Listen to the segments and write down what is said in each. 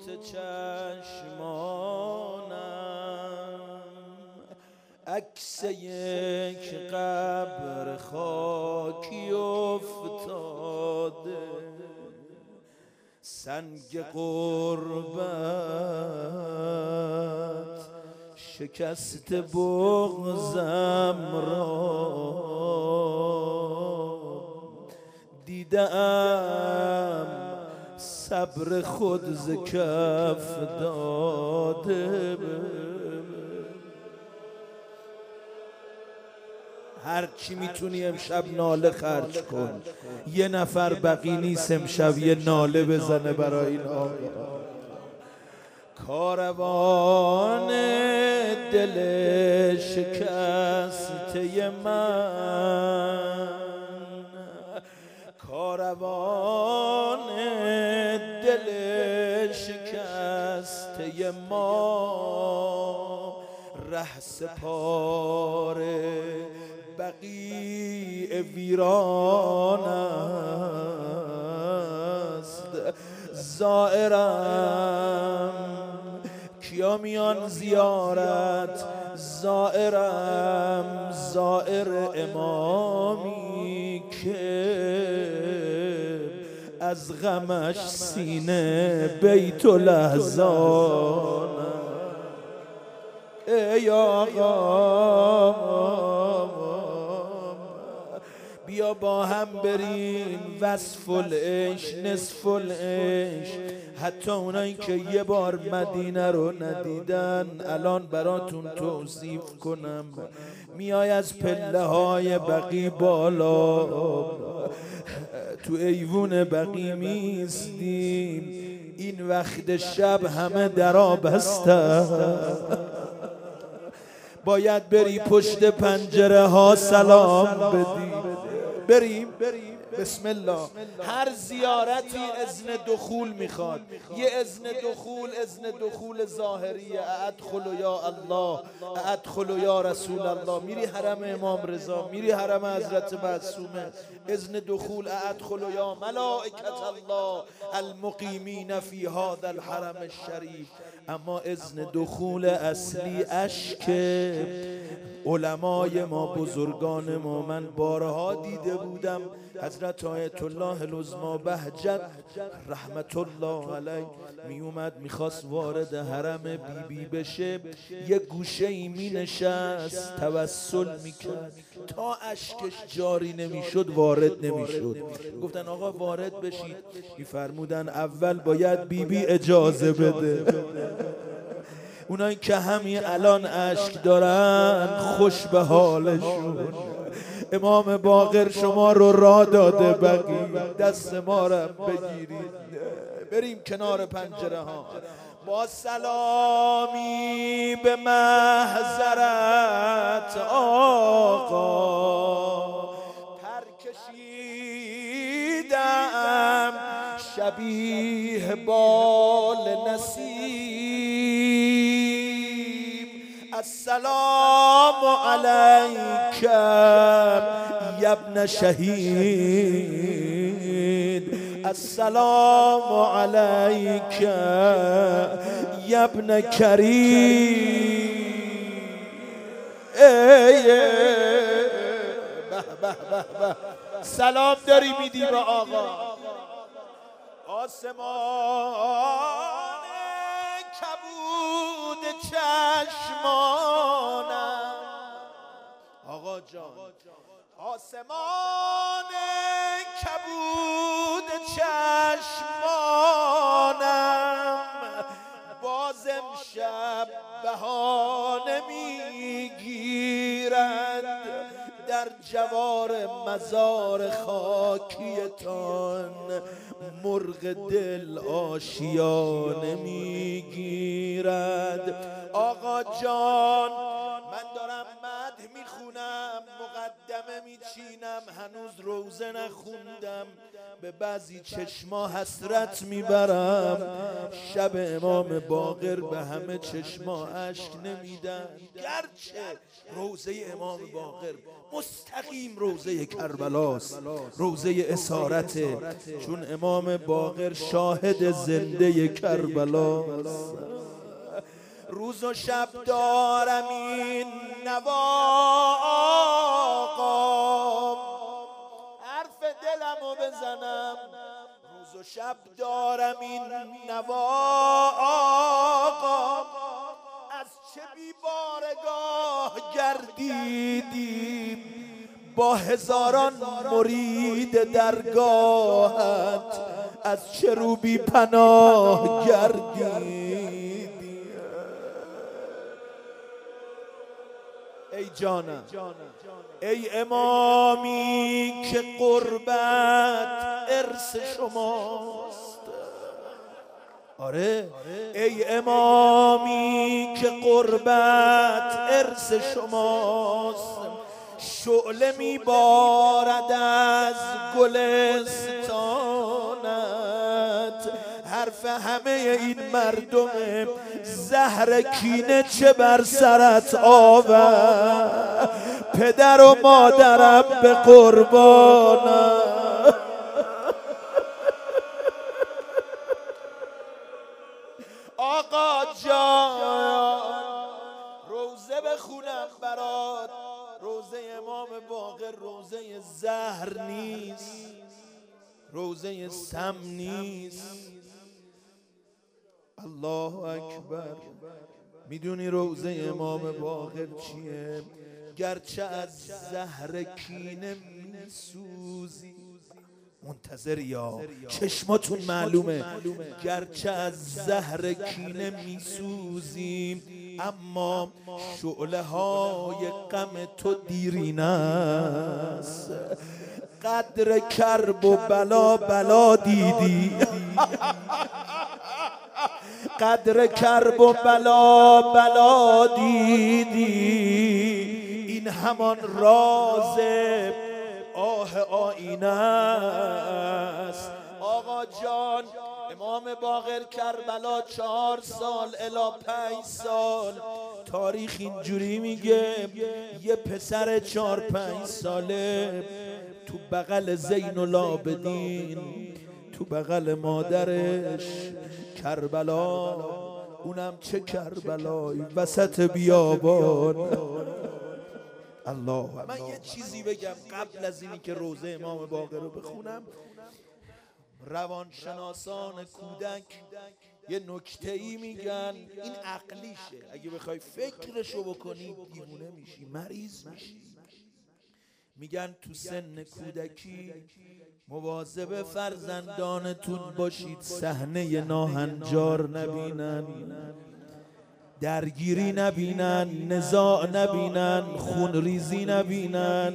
چشمانم عکس یک قبر خاکی افتاده، سنگ غربت شکست بغضم را، دیدم صبر خود ز کف داده. هر چی میتونی امشب ناله خرج کن، یه نفر بقی نیست امشب یه ناله بزنه برای این آقا. کاروان دل شکسته من، کاروان دل شکسته ما، ره سپاره بقیع ویران است. زائرم کیا میان زیارت، زائرم زائر امامی که از غمش سینه بیت الاحزان. ای آقا بیا با هم بریم وصف العیش نصف العیش. حتی اونایی که یه بار مدینه رو ندیدن الان براتون توصیف کنم. میای از پله های بقی بالا، تو ایوون بقی میستیم، این وقت شب همه درا بسته، باید بری پشت پنجره ها سلام بدی. بریم بسم الله. هر زیارتی اذن دخول میخواد، یه اذن دخول ظاهریه، ادخل یا الله، ادخل یا رسول الله. میری حرم امام رضا، میری حرم حضرت معصومه، اذن دخول ادخل یا ملائکت الله المقیمین فی هذا الحرم الشریف. اما اذن دخول اصلی اشک علمای ما، بزرگان ما. من بارها دیده بودم حضرت آیت الله العظمی بهجت رحمت الله علیه می اومد میخواست وارد حرم بی بشه، یه گوشه ای می نشست توسل میکرد، تا اشکش جاری نمیشد وارد نمیشد. گفتن آقا وارد بشید، میفرمودن اول باید بی اجازه بده. اونایی که همین الان اشک دارن خوش به حالشون. امام باقر شما رو راه داده بقی، دست ما رو بگیرید بریم کنار پنجره ها. با سلامی به محضرت آقا، پر کشیدم شبیه بال نسیم. السلام علیک یا ابن شهید، السلام علیک یا ابن کریم. سلام داری میدی به آقا. آسمان کبود چشمانم آقا جان، آسمان کبود چشمانم، باز امشب بهانه میگیرد، در جوار مزار خاکیتان مرغ دل آشیانه میگیرد. آقا جان من دارم مدح میخونم میخونم، مقدمه میچینم، هنوز روزه نخوندم، به بعضی چشما حسرت میبرم. شب امام باقر به همه چشما اشک نمیدن، گرچه روزه امام باقر مستقیم روزه کربلاست، روزه اسارته، چون امام باقر شاهد زنده کربلاست. روز و شب دارم این نوا آقا، حرف دلمو بزنم. روز و شب دارم این نوا آقا، از چه بیبارگاه گردیدیم، با هزاران مرید درگاهت از چه رو بی پناه گردیدیم. ای جانم، ای امامی که قربت ارث شماست، آره ای امامی که قربت ارث شماست، شعله میبارد از گلستانت، حرف همه این مردم زهر کینه چه بر سرت آورد، پدر و مادرم به قربانم. آقا جان روزه بخونم برات، روزه امام باقر روزه زهر نیست، روزه سم نیست. الله اکبر. میدونی روزه امام باقر چیه؟ گرچه از زهر کینه میسوزی، منتظر یا چشماتون معلومه، گرچه از زهر کینه میسوزیم، اما شعله های غم تو دیرینه است. قدر کرب و بلا دیدی، قدر کرب و بلا دیدی، این همان راز آه آینه است. آقا جان امام باقر کربلا 4 سال الی 5 سال، تاریخ اینجوری میگه یه پسر 4-5 ساله تو بغل زین العابدین، تو بغل مادرش کربلا، اونم چه کربلایی وسط بیابان. الله. من یه چیزی بگم قبل از اینی که روزه امام باقر رو بخونم. روانشناسان کودک یه نکته‌ای میگن، این عقلیشه، اگه بخوای فکرشو بکنی دیوونه میشی، مریض میشی. میگن تو سن کودکی مواظب فرزندانتون باشید صحنه ناهنجار نبینن، درگیری نبینن، نزاع نبینن، خونریزی نبینن.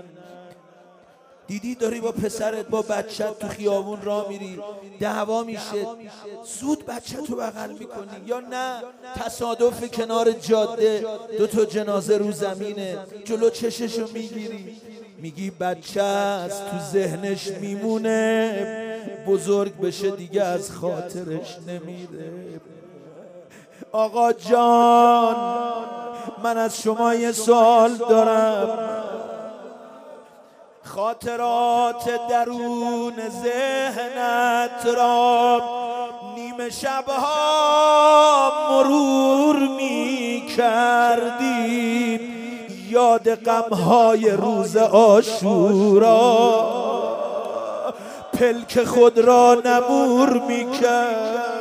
دیدی داری با پسرت با بچت تو خیابون راه میری، دعوا میشه، زود بچه تو بغل میکنی، یا نه تصادف کنار جاده 2 تا جنازه رو زمینه، جلو چششو میگیری، میگی بچه است، تو ذهنش میمونه، بزرگ بشه دیگه از خاطرش نمیره. آقا جان من از شما یه سوال دارم، خاطرات درون ذهنت را نیمه شبها مرور می کردی، یاد غمهای روز عاشورا پلک خود را نمور می کرد.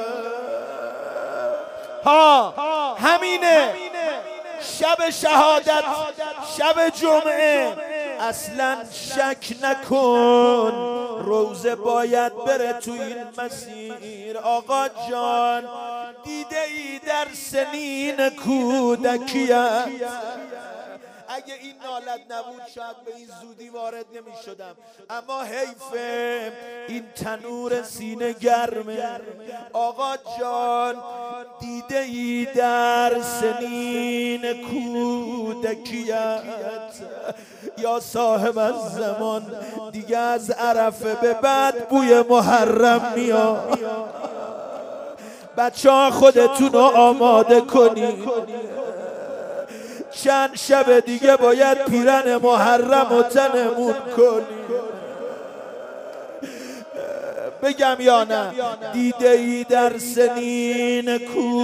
همینه شب شهادت، شب جمعه، اصلا شک نکن روزه باید بره تو این مسیر. آقا جان دیده ای در سنین کودکیت، اگه این نالت نبود شاید به این زودی وارد نمی شدم، اما حیفه این تنور سینه گرمه. آقا جان دیده ای در سنین کودکیت یا صاحب الزمان دیگه از عرفه به بعد بوی محرم میاد. بچه ها خودتون رو آماده کنید، چند شب دیگه باید پیرن محرم و تنمون کنید. بگم یا نه؟ دیده ای در سنین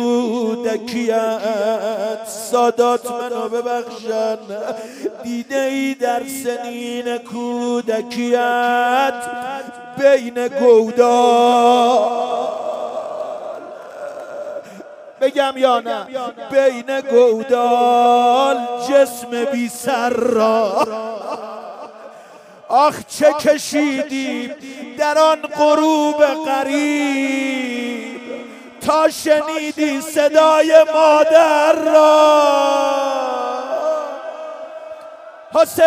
کودکیت، سادات منو ببخشن، دیده ای در سنین کودکیت بین گودال، بگم یا نه؟ بین گودال جسم بی سر را آخ چه کشیدیم در آن غروب غریب تا شنیدی صدای مادر را. حسین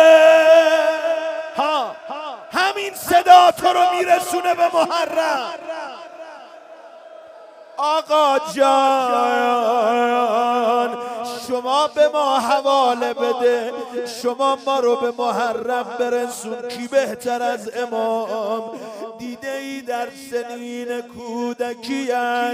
ها همین صدا تو رو میرسونه به محرم. آقا جان شما به ما حواله بده، شما ما رو به محرم برسون. کی بهتر از امام؟ دیده ای در سنین کودکیت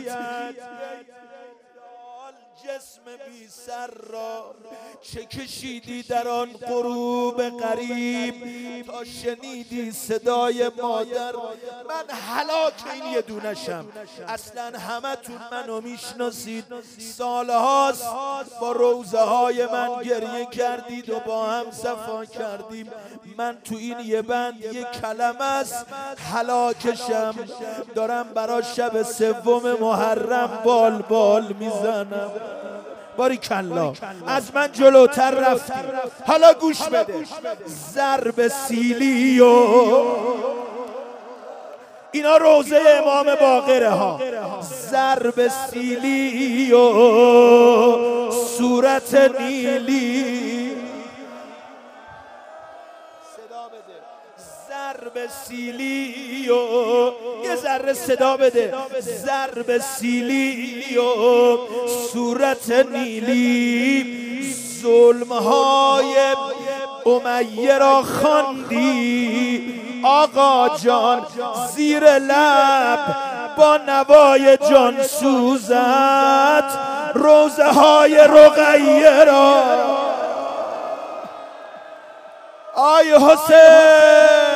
جسم بی سر را چه کشیدی در آن غروب غریب تا شنیدی صدای مادر. من هلاک این یه دونشم. اصلا همتون منو میشناسید، سالهاست با روزه های من گریه کردید و با هم صفا کردیم. من تو این یه بند یه کلمه است هلاکشم، دارم برای شب سوم محرم بال بال میزنم. باری کلا از من جلوتر رفتی. حالا گوش بده. ضرب سیلی و اینا روزه امام باقره ها. ضرب سیلی و صورت نیلی، ضرب سیلی و یه ذره صدا بده. ضرب سیلی و صورت نیلی، ظلمهای امیه را خواندی آقا جان زیر لب با نوای جان سوزت، روزه های رقیه را. آی حسین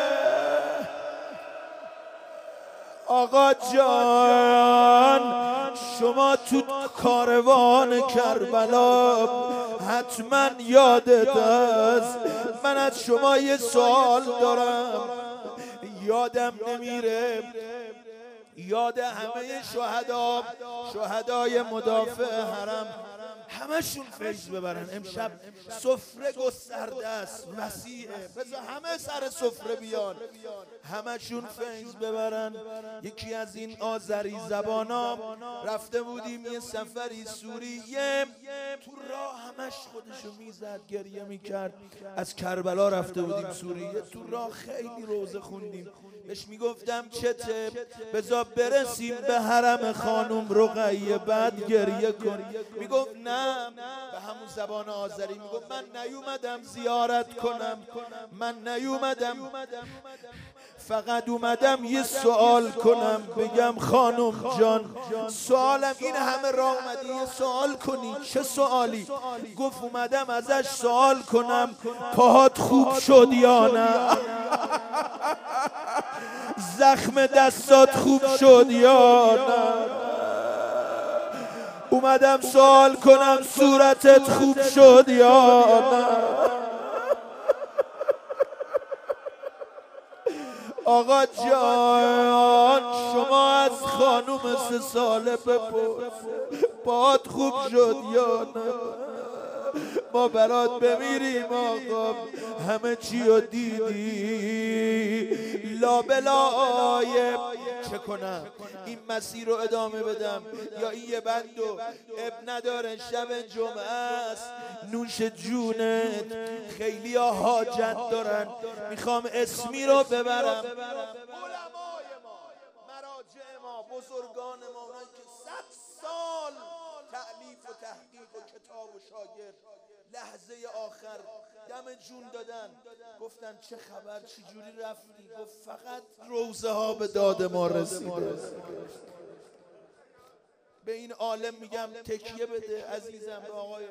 آقا جان شما تو کاروان کربلا حتما یادت است. من از شما یه سوال دارم، یادم نمیره یاد همه شهدای مدافع حرم همشون فیض ببرن. امشب سفره گسترده است، وسیعه، بذار همه سر سفره بیان، همشون فیض ببرن. یکی از این آذری زبانا رفته بودیم یه سفری سوریه، تو راه همش خودشو میزد گریه میکرد. از کربلا رفته بودیم سوریه، تو راه خیلی روزه خوندیم. بهش میگفتم چته، بذار برسیم به حرم خانم رقیه بعد گریه کن. میگفت نه، به همون زبان آذری میگفت من نیومدم زیارت کنم، من نیومدم، فقط اومدم یه سوال کنم. بگم خانم جان سوالم این همه راه اومدی یه سوال کنی، چه سوالی؟ گفت اومدم ازش سوال کنم پاهات خوب شد یا نه، زخم دستات خوب شد یا نه، اومدم سوال کنم صورتت خوب شد یا نه. آقا جان شما از خانوم 3 ساله بپرس پاهات خوب شد یا نه، ما برات بمیریم آقا. همه چی رو دیدی، لابلای چه کنم؟ این مسیر رو ادامه بدم یا این یه بندو اب نداره؟ شب جمعه است، نوش جونت، خیلی ها حاجت دارن. میخوام اسمی رو ببرم. علمای ما، مراجع ما، بزرگان ما، اونایی که 100 سال تألیف و تحقیق و کتاب و شاگرد، لحظه آخر دم جون دادن، گفتن چه خبر چجوری رفتی؟ گفت فقط روزه ها به داد ما رسیده. به این عالم میگم تکیه بده عزیزم، به آقای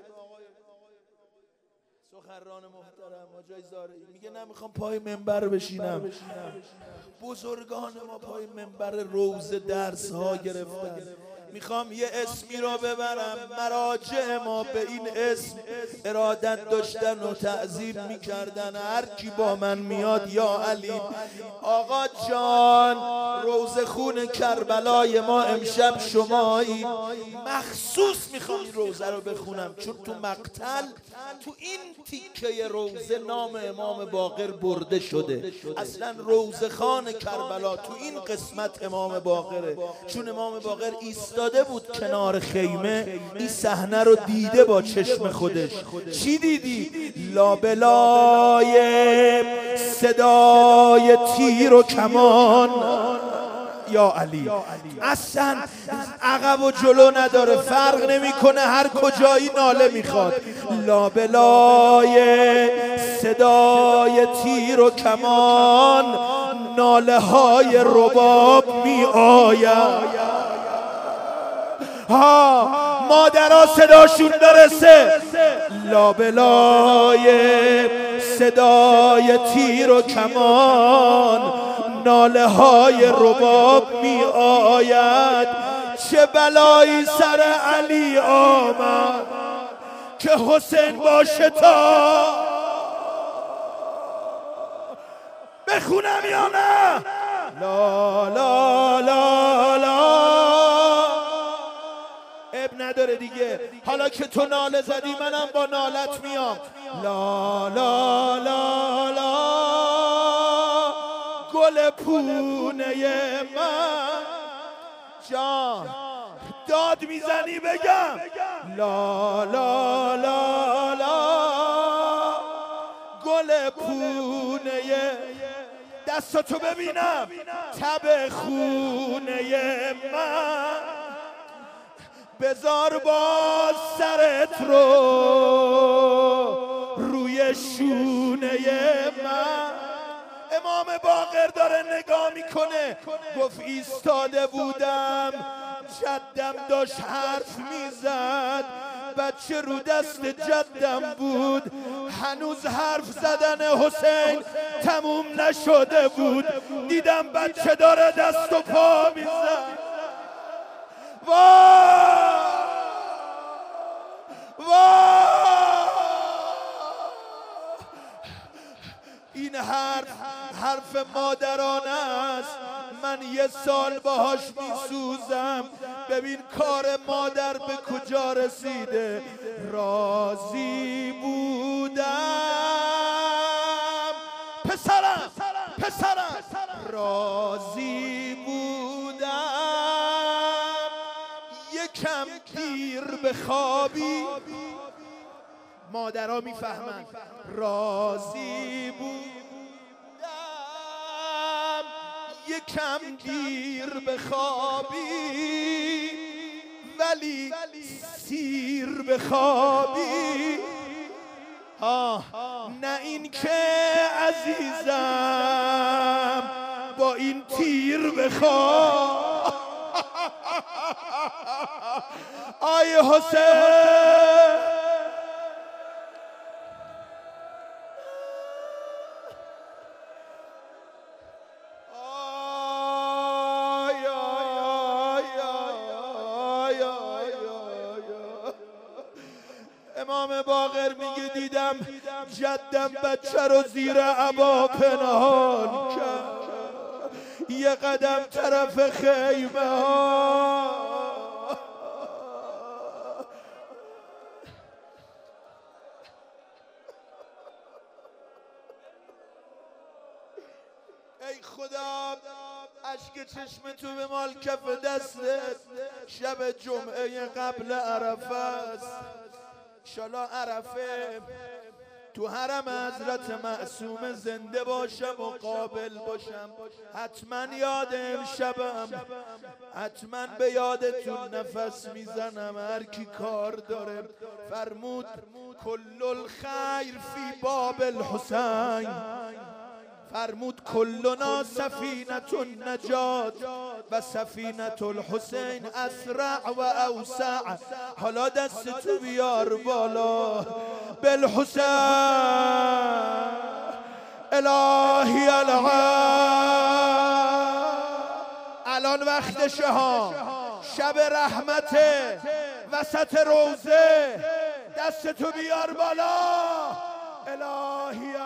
سخنران محترم حاجی زارعی، میگه نمیخوام پای منبر بشینم. بزرگان ما پای منبر روزه درس ها گرفتن. میخوام یه اسمی را ببرم، مراجع ما به این اسم ارادت داشتن و تعظیم میکردن. هر کی با من میاد یا علی آقا جان، روزه خون کربلای ما امشب شمایی. مخصوص میخوام این روزه رو بخونم چون تو مقتل تو این تیکه روزه نام امام باقر برده شده. اصلا روزه خان کربلا تو این قسمت امام باقره، چون امام باقر ایستاده بود کنار خیمه، این صحنه رو دیده با چشم خودش. چی دیدی؟ لابلای صدای تیر و کمان یا علی، اصلا عقب و جلو نداره، فرق نمیکنه، هر کجایی ناله میخواد. لابلای صدای تیر و کمان ناله های رباب می آید. ها مادرها صداشون برسه. لابلای صدای تیر و کمان ناله های رباب می آید. چه بلایی سر علی آمد که حسین باشه تا بخونم یا نه؟ لا لا لا لا اب نداره دیگه، حالا که تو ناله زدی منم با نالت میام. لا لا لا لا گل پونه من جان، داد میزنی بگم لا لا لا لا گل پونه، دستاتو ببینم، تب خونه من، بذار باز سرت رو روی شونه من. امام باقر داره نگاه میکنه، گفت ایستاده بودم جدم داشت حرف میزد، بچه رو دست جدم بود، هنوز حرف زدن حسین تموم نشده بود، دیدم بچه داره دست و پا میزد. وای وای، این حرف مادرانه است، من یه سال باهاش میسوزم. ببین کار مادر به کجا رسیده. راضی بودم پسرم راضی بودم یکم دیر بخوابی. مادرها میفهمن. راضی بودم یکم دیر بخوابی، ولی سیر بخوابی. نه این که عزیزم با این تیر بخواب. آی حسین امام باقر میگه دیدم جدم بچه رو زیر عبا پنهان کرد، یه قدم طرف خیمه ها. ای خدا اشک چشم تو به مال کف دستت، شب جمعه قبل عرفه است. انشالله عرفه تو حرم حضرت معصومه زنده باشم و قابل باشم، حتما یاد امشبم، حتما به یادتون نفس میزنم. هر کی کار داره فرمود کل الخیر فی باب الحسین، فرمود کلنا سفینة النجات و سفینة الحسین اسرع و اوسع. حالا دست تو بیار بالا. بالحسین الهی الان وقتشه ها، شب رحمته، وسط روزه، دست تو بیار بالا. الهی